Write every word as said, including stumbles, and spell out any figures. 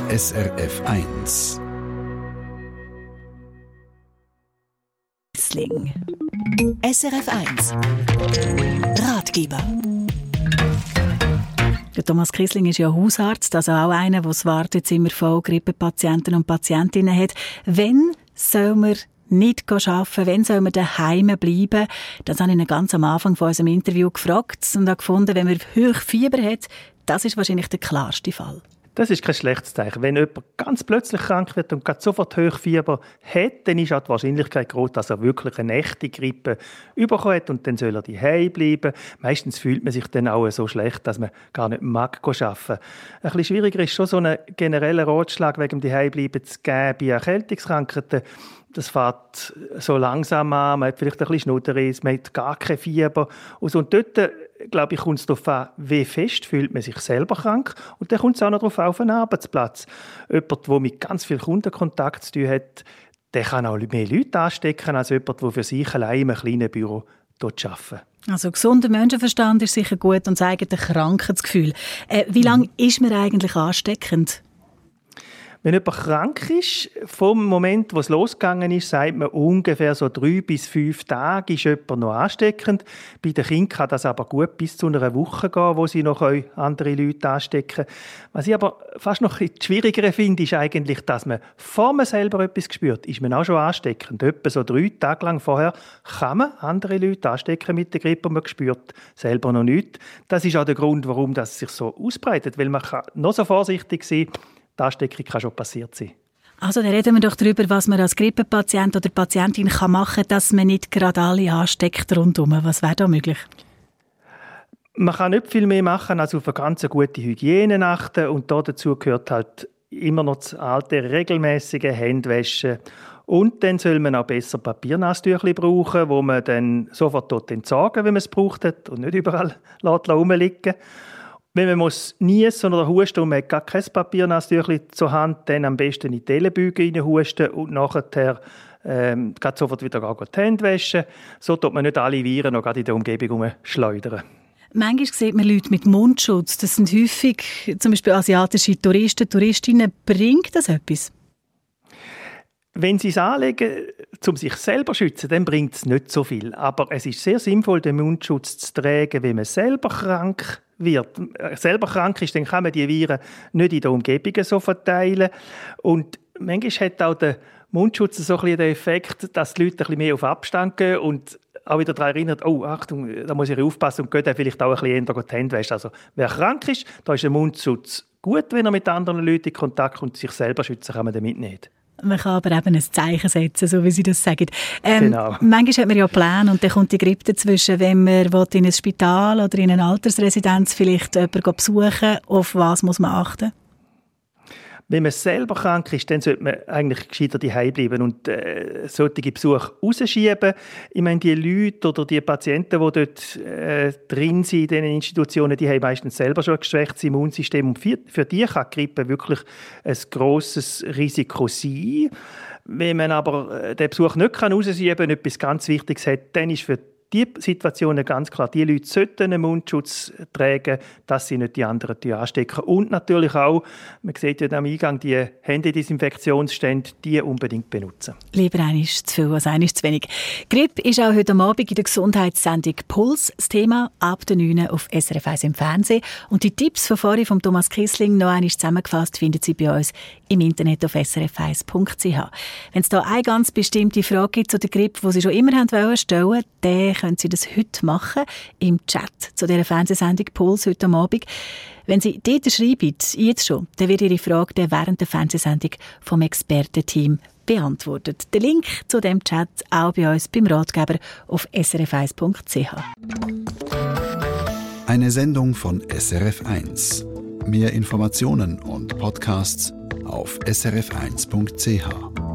S R F eins. S R F eins Ratgeber. Der Thomas Kissling ist ja Hausarzt, also auch einer, der das Wartezimmer voll Grippepatienten und Patientinnen hat. Wenn soll man nicht arbeiten, wenn soll man daheim bleiben? Das habe ich ihn ganz am Anfang von unserem Interview gefragt und habe gefunden, wenn man hohes Fieber hat, das ist wahrscheinlich der klarste Fall. Das ist kein schlechtes Zeichen. Wenn jemand ganz plötzlich krank wird und gerade sofort Hochfieber hat, dann ist auch die Wahrscheinlichkeit groß, dass er wirklich eine echte Grippe bekommen hat und dann soll er daheim bleiben. Meistens fühlt man sich dann auch so schlecht, dass man gar nicht mag arbeiten. Ein bisschen schwieriger ist schon so einen generellen Ratschlag wegen dem Daheimbleiben zu geben bei Erkältungskrankheiten. Das fährt so langsam an, man hat vielleicht ein bisschen Schnudderis, man hat gar kein Fieber. Und, so. und dort, glaube ich, kommt es darauf an, wie fest fühlt man sich selber krank. Und dann kommt es auch noch darauf an, auf den Arbeitsplatz. Jemand, der mit ganz viel Kundenkontakt zu tun hat, der kann auch mehr Leute anstecken, als jemand, der für sich allein in einem kleinen Büro arbeitet. Also gesunder Menschenverstand ist sicher gut und zeigt ein Krankheitsgefühl. Äh, wie lange ist man eigentlich ansteckend? Wenn jemand krank ist, vom Moment, wo es losgegangen ist, sagt man ungefähr so drei bis fünf Tage ist jemand noch ansteckend. Bei den Kindern kann das aber gut bis zu einer Woche gehen, wo sie noch andere Leute anstecken können. Was ich aber fast noch schwieriger finde, ist eigentlich, dass man, bevor man selber etwas spürt, ist man auch schon ansteckend. Etwa so drei Tage lang vorher kann man andere Leute anstecken mit der Grippe und man spürt selber noch nichts. Das ist auch der Grund, warum das sich so ausbreitet, weil man kann noch so vorsichtig sein kann. Die Ansteckung kann schon passiert sein. Also dann reden wir doch darüber, was man als Grippepatient oder Patientin kann machen kann, dass man nicht gerade alle ansteckt rundherum. Was wäre da möglich? Man kann nicht viel mehr machen, als auf eine ganz gute Hygiene achten. Und dazu gehört halt immer noch das alte, regelmäßige Händewaschen. Und dann soll man auch besser Papiernasstücher brauchen, wo man dann sofort dort entsorgen, wenn man es braucht hat und nicht überall rumliegen. Wenn man muss niesen oder husten und man hat gar kein Papiernasstüchli zur Hand, dann am besten in die Ellenbeuge reinhusten und nachher ähm, sofort wieder die Hände waschen. So tut man nicht alle Viren noch gerade in der Umgebung schleudern. Manchmal sieht man Leute mit Mundschutz. Das sind häufig zum Beispiel asiatische Touristen, Touristinnen. Bringt das etwas? Wenn Sie es anlegen, um sich selber zu schützen, dann bringt es nicht so viel. Aber es ist sehr sinnvoll, den Mundschutz zu tragen, wenn man selber krank wird. Selber krank ist, dann kann man die Viren nicht in der Umgebung so verteilen. Und manchmal hat auch der Mundschutz so ein bisschen den Effekt, dass die Leute ein bisschen mehr auf Abstand gehen und auch wieder daran erinnern, oh, Achtung, da muss ich aufpassen und geht dann vielleicht auch ein bisschen eher die Hände waschen. Also wer krank ist, da ist der Mundschutz gut, wenn er mit anderen Leuten in Kontakt kommt und sich selber schützen kann man damit nicht. Man kann aber eben ein Zeichen setzen, so wie Sie das sagen. Ähm, genau. Manchmal hat man ja Pläne und dann kommt die Grippe dazwischen, wenn man in ein Spital oder in eine Altersresidenz vielleicht jemanden besuchen will. Auf was muss man achten? Wenn man selber krank ist, dann sollte man eigentlich gescheiter daheim bleiben und äh, solche Besuche rausschieben. Ich meine, die Leute oder die Patienten, die dort äh, drin sind in diesen Institutionen, die haben meistens selber schon ein geschwächtes Immunsystem. Und für, für die kann die Grippe wirklich ein grosses Risiko sein. Wenn man aber den Besuch nicht rausschieben kann, etwas ganz Wichtiges hat, dann ist für die Situationen ganz klar, die Leute sollten einen Mundschutz tragen, dass sie nicht die anderen anstecken. Und natürlich auch, man sieht ja am Eingang, die Händedesinfektionsstände, die unbedingt benutzen. Lieber eines zu viel als eines zu wenig. Grippe ist auch heute Abend in der Gesundheitssendung «Puls» das Thema, ab der neun auf S R F eins im Fernsehen. Und die Tipps von vorhin von Thomas Kissling noch einmal zusammengefasst finden Sie bei uns im Internet auf s r f eins punkt c h. Wenn es da eine ganz bestimmte Frage gibt zu der Grippe, die Sie schon immer haben stellen wollten, dann können Sie das heute machen, im Chat zu dieser Fernsehsendung «Puls» heute Abend. Wenn Sie dort schreiben, jetzt schon, dann wird Ihre Frage dann während der Fernsehsendung vom Expertenteam beantwortet. Der Link zu dem Chat auch bei uns beim Ratgeber auf s r f eins punkt c h. Eine Sendung von S R F eins. Mehr Informationen und Podcasts auf s r f eins punkt c h.